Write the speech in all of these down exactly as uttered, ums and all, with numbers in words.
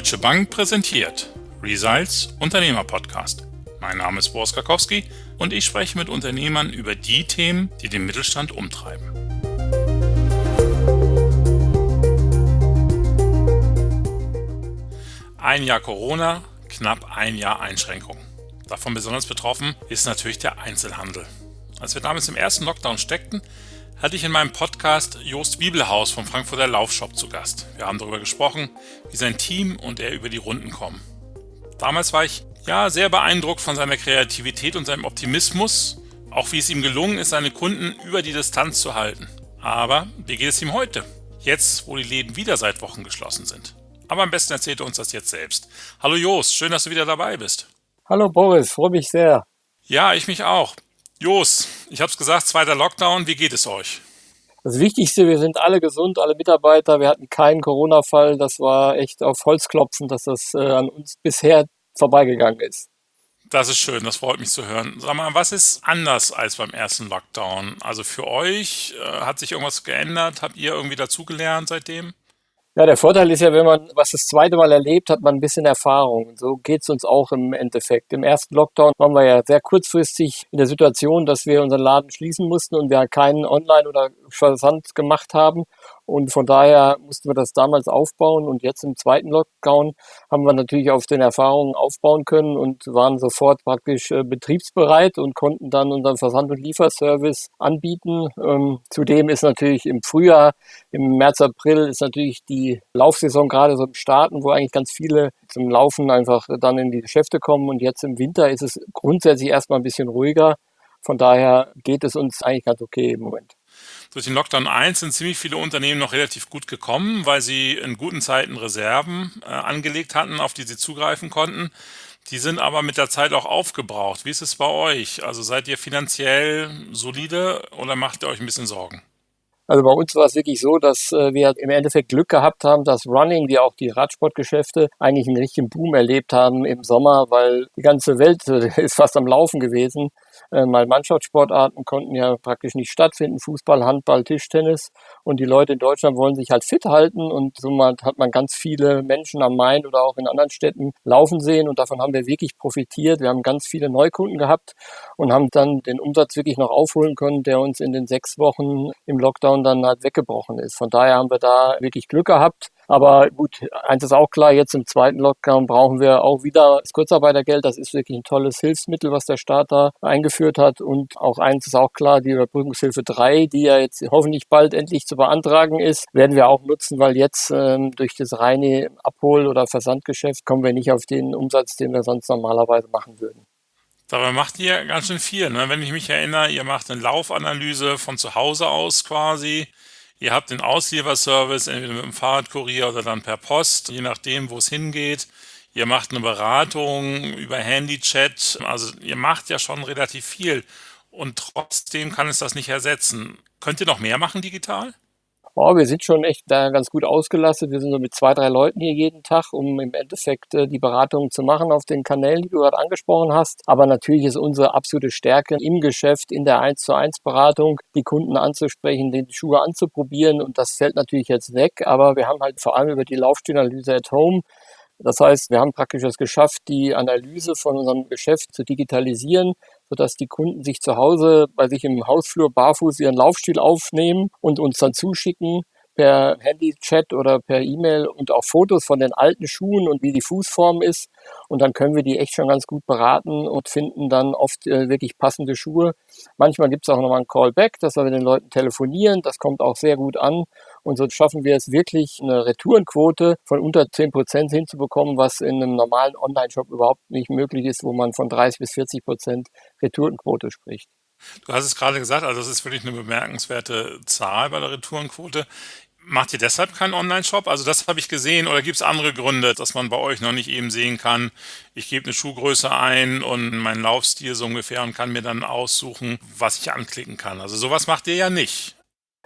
Deutsche Bank präsentiert Results Unternehmer-Podcast. Mein Name ist Boris Karkowski und ich spreche mit Unternehmern über die Themen, die den Mittelstand umtreiben. Ein Jahr Corona, knapp ein Jahr Einschränkung. Davon besonders betroffen ist natürlich der Einzelhandel. Als wir damals im ersten Lockdown steckten, hatte ich in meinem Podcast Jost Wiebelhaus vom Frankfurter Laufshop zu Gast. Wir haben darüber gesprochen, wie sein Team und er über die Runden kommen. Damals war ich ja sehr beeindruckt von seiner Kreativität und seinem Optimismus, auch wie es ihm gelungen ist, seine Kunden über die Distanz zu halten. Aber wie geht es ihm heute? Jetzt, wo die Läden wieder seit Wochen geschlossen sind. Aber am besten erzählt er uns das jetzt selbst. Hallo Jost, schön, dass du wieder dabei bist. Hallo Boris, freue mich sehr. Ja, ich mich auch. Jost, ich habe es gesagt, zweiter Lockdown, wie geht es euch? Das Wichtigste, wir sind alle gesund, alle Mitarbeiter, wir hatten keinen Corona-Fall. Das war echt auf Holz klopfen, dass das äh, an uns bisher vorbeigegangen ist. Das ist schön, das freut mich zu hören. Sag mal, was ist anders als beim ersten Lockdown? Also für euch, äh, hat sich irgendwas geändert? Habt ihr irgendwie dazugelernt seitdem? Ja, der Vorteil ist ja, wenn man was das zweite Mal erlebt, hat man ein bisschen Erfahrung. Und so geht's uns auch im Endeffekt. Im ersten Lockdown waren wir ja sehr kurzfristig in der Situation, dass wir unseren Laden schließen mussten und wir keinen Online- oder Versand gemacht haben. Und von daher mussten wir das damals aufbauen. Und jetzt im zweiten Lockdown haben wir natürlich auf den Erfahrungen aufbauen können und waren sofort praktisch äh, betriebsbereit und konnten dann unseren Versand- und Lieferservice anbieten. Ähm, zudem ist natürlich im Frühjahr, im März, April ist natürlich die Laufsaison gerade so im Starten, wo eigentlich ganz viele zum Laufen einfach dann in die Geschäfte kommen. Und jetzt im Winter ist es grundsätzlich erstmal ein bisschen ruhiger. Von daher geht es uns eigentlich ganz okay im Moment. Durch den Lockdown eins sind ziemlich viele Unternehmen noch relativ gut gekommen, weil sie in guten Zeiten Reserven äh, angelegt hatten, auf die sie zugreifen konnten. Die sind aber mit der Zeit auch aufgebraucht. Wie ist es bei euch? Also seid ihr finanziell solide oder macht ihr euch ein bisschen Sorgen? Also bei uns war es wirklich so, dass äh, wir im Endeffekt Glück gehabt haben, dass Running, wie auch die Radsportgeschäfte, eigentlich einen richtigen Boom erlebt haben im Sommer, weil die ganze Welt äh, ist fast am Laufen gewesen. Äh, mal Mannschaftssportarten konnten ja praktisch nicht stattfinden, Fußball, Handball, Tischtennis. Und die Leute in Deutschland wollen sich halt fit halten und somit hat man ganz viele Menschen am Main oder auch in anderen Städten laufen sehen und davon haben wir wirklich profitiert. Wir haben ganz viele Neukunden gehabt und haben dann den Umsatz wirklich noch aufholen können, der uns in den sechs Wochen im Lockdown dann halt weggebrochen ist. Von daher haben wir da wirklich Glück gehabt. Aber gut, eins ist auch klar, jetzt im zweiten Lockdown brauchen wir auch wieder das Kurzarbeitergeld. Das ist wirklich ein tolles Hilfsmittel, was der Staat da eingeführt hat. Und auch eins ist auch klar, die Überbrückungshilfe drei, die ja jetzt hoffentlich bald endlich zu beantragen ist, werden wir auch nutzen, weil jetzt ähm, durch das reine Abhol- oder Versandgeschäft kommen wir nicht auf den Umsatz, den wir sonst normalerweise machen würden. Dabei macht ihr ganz schön viel, ne? Wenn ich mich erinnere, ihr macht eine Laufanalyse von zu Hause aus quasi. Ihr habt den Auslieferservice entweder mit dem Fahrradkurier oder dann per Post, je nachdem, wo es hingeht. Ihr macht eine Beratung über Handychat. Also ihr macht ja schon relativ viel. Und trotzdem kann es das nicht ersetzen. Könnt ihr noch mehr machen digital? Oh, wir sind schon echt da ganz gut ausgelastet. Wir sind so mit zwei, drei Leuten hier jeden Tag, um im Endeffekt äh, die Beratungen zu machen auf den Kanälen, die du gerade angesprochen hast. Aber natürlich ist unsere absolute Stärke im Geschäft, in der eins zu eins Beratung, die Kunden anzusprechen, die Schuhe anzuprobieren. Und das fällt natürlich jetzt weg. Aber wir haben halt vor allem über die Laufstilanalyse at Home. Das heißt, wir haben praktisch es geschafft, die Analyse von unserem Geschäft zu digitalisieren, sodass die Kunden sich zu Hause bei sich im Hausflur barfuß ihren Laufstil aufnehmen und uns dann zuschicken per Handychat oder per E-Mail und auch Fotos von den alten Schuhen und wie die Fußform ist. Und dann können wir die echt schon ganz gut beraten und finden dann oft äh, wirklich passende Schuhe. Manchmal gibt es auch nochmal ein Callback, dass wir mit den Leuten telefonieren. Das kommt auch sehr gut an. Und so schaffen wir es wirklich, eine Retourenquote von unter zehn Prozent hinzubekommen, was in einem normalen Online-Shop überhaupt nicht möglich ist, wo man von dreißig bis vierzig Prozent Retourenquote spricht. Du hast es gerade gesagt, also das ist wirklich eine bemerkenswerte Zahl bei der Retourenquote. Macht ihr deshalb keinen Online-Shop? Also das habe ich gesehen. Oder gibt es andere Gründe, dass man bei euch noch nicht eben sehen kann, ich gebe eine Schuhgröße ein und meinen Laufstil so ungefähr und kann mir dann aussuchen, was ich anklicken kann. Also sowas macht ihr ja nicht.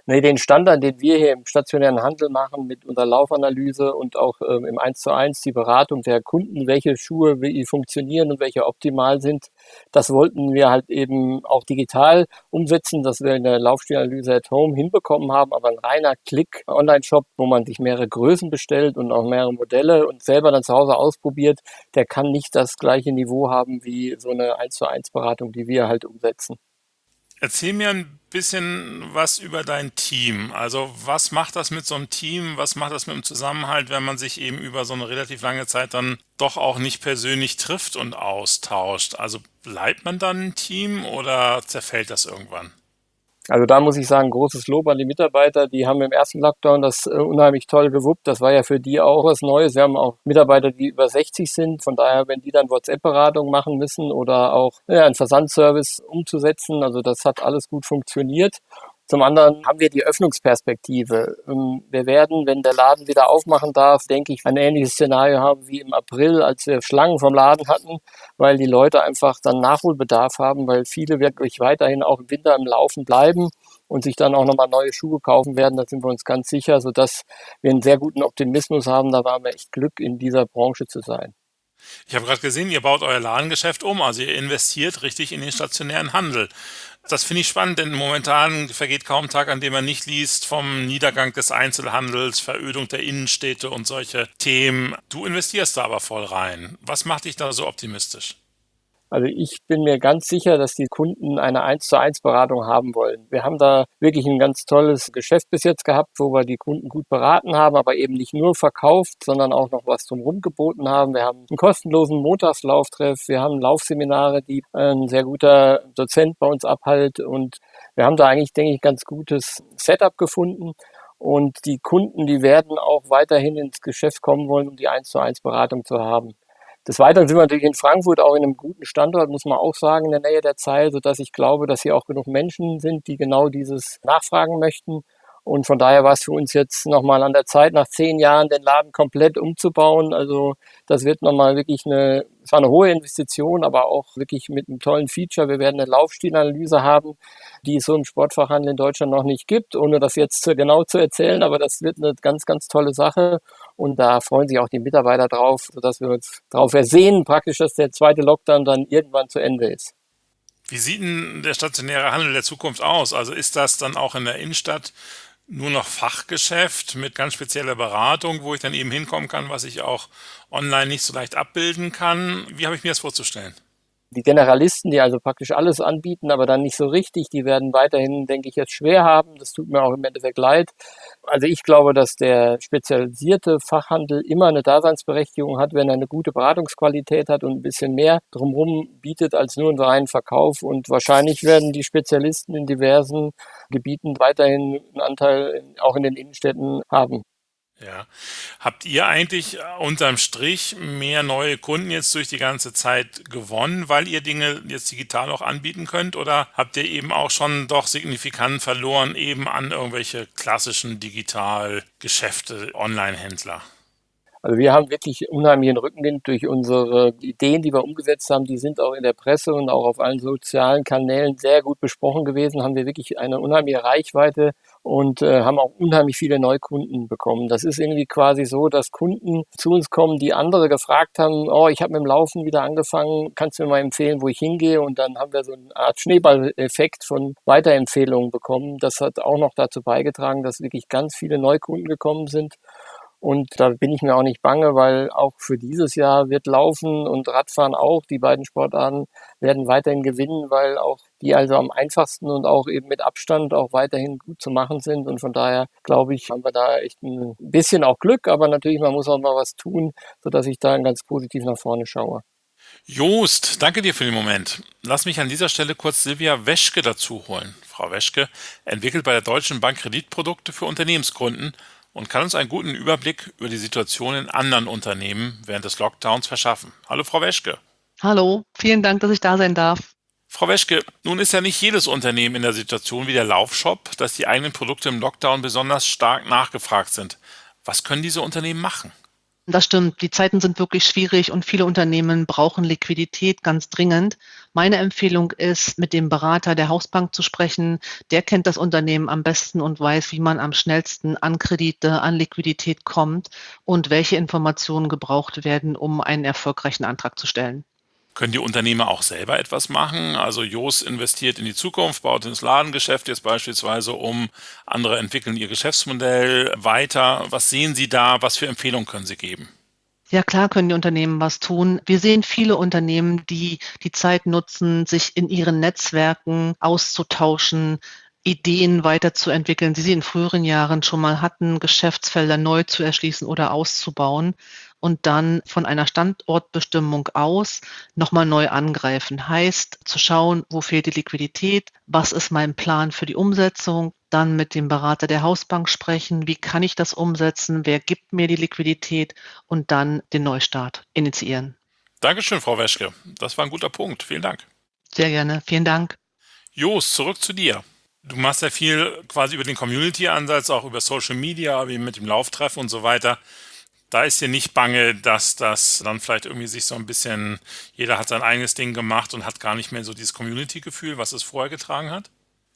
Nee, den Standard, den wir hier im stationären Handel machen mit unserer Laufanalyse und auch ähm, im eins zu eins die Beratung der Kunden, welche Schuhe wie funktionieren und welche optimal sind, das wollten wir halt eben auch digital umsetzen, dass wir eine Laufstilanalyse at Home hinbekommen haben, aber ein reiner Klick-Online-Shop, wo man sich mehrere Größen bestellt und auch mehrere Modelle und selber dann zu Hause ausprobiert, der kann nicht das gleiche Niveau haben wie so eine eins zu eins Beratung, die wir halt umsetzen. Erzähl mir ein bisschen was über dein Team. Also was macht das mit so einem Team? Was macht das mit dem Zusammenhalt, wenn man sich eben über so eine relativ lange Zeit dann doch auch nicht persönlich trifft und austauscht? Also bleibt man dann ein Team oder zerfällt das irgendwann? Also da muss ich sagen, großes Lob an die Mitarbeiter. Die haben im ersten Lockdown das äh, unheimlich toll gewuppt. Das war ja für die auch was Neues. Wir haben auch Mitarbeiter, die über sechzig sind. Von daher, wenn die dann WhatsApp-Beratung machen müssen oder auch ja, einen Versandservice umzusetzen, also das hat alles gut funktioniert. Zum anderen haben wir die Öffnungsperspektive. Ähm, Wir werden, wenn der Laden wieder aufmachen darf, denke ich, ein ähnliches Szenario haben wie im April, als wir Schlangen vom Laden hatten, weil die Leute einfach dann Nachholbedarf haben, weil viele wirklich weiterhin auch im Winter im Laufen bleiben und sich dann auch nochmal neue Schuhe kaufen werden. Da sind wir uns ganz sicher, sodass wir einen sehr guten Optimismus haben. Da waren wir echt Glück, in dieser Branche zu sein. Ich habe gerade gesehen, ihr baut euer Ladengeschäft um, also ihr investiert richtig in den stationären Handel. Das finde ich spannend, denn momentan vergeht kaum ein Tag, an dem man nicht liest vom Niedergang des Einzelhandels, Verödung der Innenstädte und solche Themen. Du investierst da aber voll rein. Was macht dich da so optimistisch? Also ich bin mir ganz sicher, dass die Kunden eine eins zu eins Beratung haben wollen. Wir haben da wirklich ein ganz tolles Geschäft bis jetzt gehabt, wo wir die Kunden gut beraten haben, aber eben nicht nur verkauft, sondern auch noch was drumherum geboten haben. Wir haben einen kostenlosen Montagslauftreff, wir haben Laufseminare, die ein sehr guter Dozent bei uns abhält und wir haben da eigentlich, denke ich, ganz gutes Setup gefunden. Und die Kunden, die werden auch weiterhin ins Geschäft kommen wollen, um die eins zu eins Beratung zu haben. Des Weiteren sind wir natürlich in Frankfurt auch in einem guten Standort, muss man auch sagen, in der Nähe der Zeil, sodass ich glaube, dass hier auch genug Menschen sind, die genau dieses nachfragen möchten. Und von daher war es für uns jetzt nochmal an der Zeit, nach zehn Jahren den Laden komplett umzubauen. Also das wird nochmal wirklich eine, es war eine hohe Investition, aber auch wirklich mit einem tollen Feature. Wir werden eine Laufstilanalyse haben, die es so im Sportfachhandel in Deutschland noch nicht gibt, ohne das jetzt genau zu erzählen. Aber das wird eine ganz, ganz tolle Sache. Und da freuen sich auch die Mitarbeiter drauf, sodass wir uns darauf ersehen, praktisch, dass der zweite Lockdown dann irgendwann zu Ende ist. Wie sieht denn der stationäre Handel der Zukunft aus? Also ist das dann auch in der Innenstadt nur noch Fachgeschäft mit ganz spezieller Beratung, wo ich dann eben hinkommen kann, was ich auch online nicht so leicht abbilden kann? Wie habe ich mir das vorzustellen? Die Generalisten, die also praktisch alles anbieten, aber dann nicht so richtig, die werden weiterhin, denke ich, jetzt schwer haben. Das tut mir auch im Endeffekt leid. Also ich glaube, dass der spezialisierte Fachhandel immer eine Daseinsberechtigung hat, wenn er eine gute Beratungsqualität hat und ein bisschen mehr drumherum bietet als nur einen reinen Verkauf. Und wahrscheinlich werden die Spezialisten in diversen Gebieten weiterhin einen Anteil in, auch in den Innenstädten haben. Ja. Habt ihr eigentlich äh, unterm Strich mehr neue Kunden jetzt durch die ganze Zeit gewonnen, weil ihr Dinge jetzt digital auch anbieten könnt? Oder habt ihr eben auch schon doch signifikant verloren eben an irgendwelche klassischen Digitalgeschäfte, Online-Händler? Also wir haben wirklich unheimlichen Rückenwind durch unsere Ideen, die wir umgesetzt haben. Die sind auch in der Presse und auch auf allen sozialen Kanälen sehr gut besprochen gewesen. Haben wir wirklich eine unheimliche Reichweite und äh, haben auch unheimlich viele Neukunden bekommen. Das ist irgendwie quasi so, dass Kunden zu uns kommen, die andere gefragt haben, oh, ich habe mit dem Laufen wieder angefangen, kannst du mir mal empfehlen, wo ich hingehe? Und dann haben wir so eine Art Schneeballeffekt von Weiterempfehlungen bekommen. Das hat auch noch dazu beigetragen, dass wirklich ganz viele Neukunden gekommen sind. Und da bin ich mir auch nicht bange, weil auch für dieses Jahr wird Laufen und Radfahren auch, die beiden Sportarten werden weiterhin gewinnen, weil auch die also am einfachsten und auch eben mit Abstand auch weiterhin gut zu machen sind. Und von daher glaube ich, haben wir da echt ein bisschen auch Glück, aber natürlich, man muss auch mal was tun, sodass ich da ganz positiv nach vorne schaue. Joost, danke dir für den Moment. Lass mich an dieser Stelle kurz Silvia Weschke dazu holen. Frau Weschke entwickelt bei der Deutschen Bank Kreditprodukte für Unternehmenskunden und kann uns einen guten Überblick über die Situation in anderen Unternehmen während des Lockdowns verschaffen. Hallo Frau Weschke. Hallo, vielen Dank, dass ich da sein darf. Frau Weschke, nun ist ja nicht jedes Unternehmen in der Situation wie der Laufshop, dass die eigenen Produkte im Lockdown besonders stark nachgefragt sind. Was können diese Unternehmen machen? Das stimmt. Die Zeiten sind wirklich schwierig und viele Unternehmen brauchen Liquidität ganz dringend. Meine Empfehlung ist, mit dem Berater der Hausbank zu sprechen. Der kennt das Unternehmen am besten und weiß, wie man am schnellsten an Kredite, an Liquidität kommt und welche Informationen gebraucht werden, um einen erfolgreichen Antrag zu stellen. Können die Unternehmer auch selber etwas machen? Also Jost investiert in die Zukunft, baut ins Ladengeschäft jetzt beispielsweise um, andere entwickeln ihr Geschäftsmodell weiter. Was sehen Sie da? Was für Empfehlungen können Sie geben? Ja, klar können die Unternehmen was tun. Wir sehen viele Unternehmen, die die Zeit nutzen, sich in ihren Netzwerken auszutauschen, Ideen weiterzuentwickeln, die sie in früheren Jahren schon mal hatten, Geschäftsfelder neu zu erschließen oder auszubauen und dann von einer Standortbestimmung aus nochmal neu angreifen. Heißt, zu schauen, wo fehlt die Liquidität, was ist mein Plan für die Umsetzung, dann mit dem Berater der Hausbank sprechen, wie kann ich das umsetzen, wer gibt mir die Liquidität und dann den Neustart initiieren. Dankeschön, Frau Weschke. Das war ein guter Punkt. Vielen Dank. Sehr gerne. Vielen Dank. Jost, zurück zu dir. Du machst ja viel quasi über den Community-Ansatz, auch über Social Media, wie mit dem Lauftreff und so weiter. Da ist dir nicht bange, dass das dann vielleicht irgendwie sich so ein bisschen, jeder hat sein eigenes Ding gemacht und hat gar nicht mehr so dieses Community-Gefühl, was es vorher getragen hat?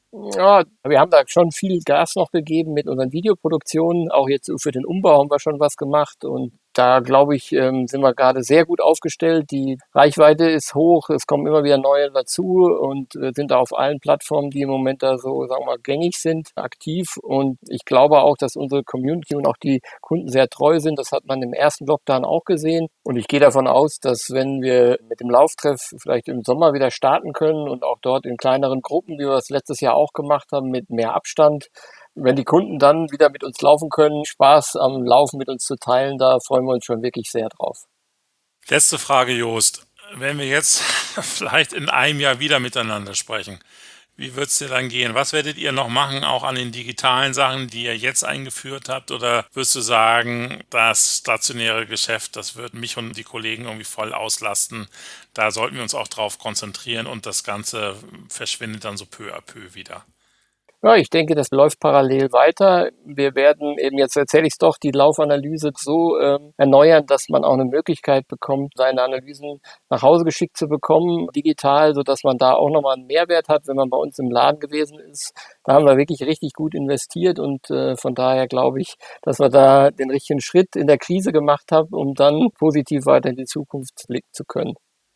Ja, wir haben da schon viel Gas noch gegeben mit unseren Videoproduktionen. Auch jetzt für den Umbau haben wir schon was gemacht und da, glaube ich, ähm, sind wir gerade sehr gut aufgestellt. Die Reichweite ist hoch, es kommen immer wieder neue dazu und äh, sind da auf allen Plattformen, die im Moment da so, sagen wir mal, gängig sind, aktiv. Und ich glaube auch, dass unsere Community und auch die Kunden sehr treu sind. Das hat man im ersten Lockdown auch gesehen. Und ich gehe davon aus, dass wenn wir mit dem Lauftreff vielleicht im Sommer wieder starten können und auch dort in kleineren Gruppen, wie wir es letztes Jahr auch gemacht haben, mit mehr Abstand, wenn die Kunden dann wieder mit uns laufen können, Spaß am Laufen mit uns zu teilen, da freuen wir uns schon wirklich sehr drauf. Letzte Frage, Jost. Wenn wir jetzt vielleicht in einem Jahr wieder miteinander sprechen, wie wird es dir dann gehen? Was werdet ihr noch machen, auch an den digitalen Sachen, die ihr jetzt eingeführt habt? Oder würdest du sagen, das stationäre Geschäft, das wird mich und die Kollegen irgendwie voll auslasten? Da sollten wir uns auch drauf konzentrieren und das Ganze verschwindet dann so peu à peu wieder. Ja, ich denke, das läuft parallel weiter. Wir werden eben, jetzt erzähle ich es doch, die Laufanalyse so ähm, erneuern, dass man auch eine Möglichkeit bekommt, seine Analysen nach Hause geschickt zu bekommen, digital, sodass man da auch nochmal einen Mehrwert hat, wenn man bei uns im Laden gewesen ist. Da haben wir wirklich richtig gut investiert und äh, von daher glaube ich, dass wir da den richtigen Schritt in der Krise gemacht haben, um dann positiv weiter in die Zukunft blicken zu können.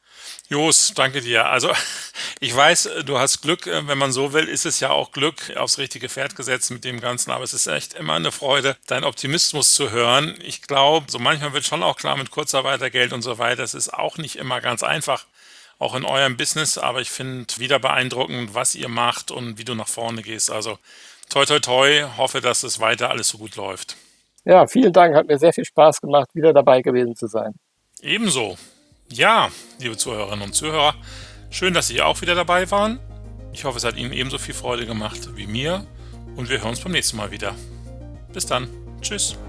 Jos, danke dir. Also ich weiß, du hast Glück, wenn man so will, ist es ja auch Glück aufs richtige Pferd gesetzt mit dem Ganzen, aber es ist echt immer eine Freude, deinen Optimismus zu hören. Ich glaube, so manchmal wird schon auch klar mit Kurzarbeitergeld und so weiter, es ist auch nicht immer ganz einfach, auch in eurem Business, aber ich finde wieder beeindruckend, was ihr macht und wie du nach vorne gehst. Also toi toi toi, hoffe, dass es weiter alles so gut läuft. Ja, vielen Dank, hat mir sehr viel Spaß gemacht, wieder dabei gewesen zu sein. Ebenso. Ja, liebe Zuhörerinnen und Zuhörer, schön, dass Sie auch wieder dabei waren. Ich hoffe, es hat Ihnen ebenso viel Freude gemacht wie mir und wir hören uns beim nächsten Mal wieder. Bis dann. Tschüss.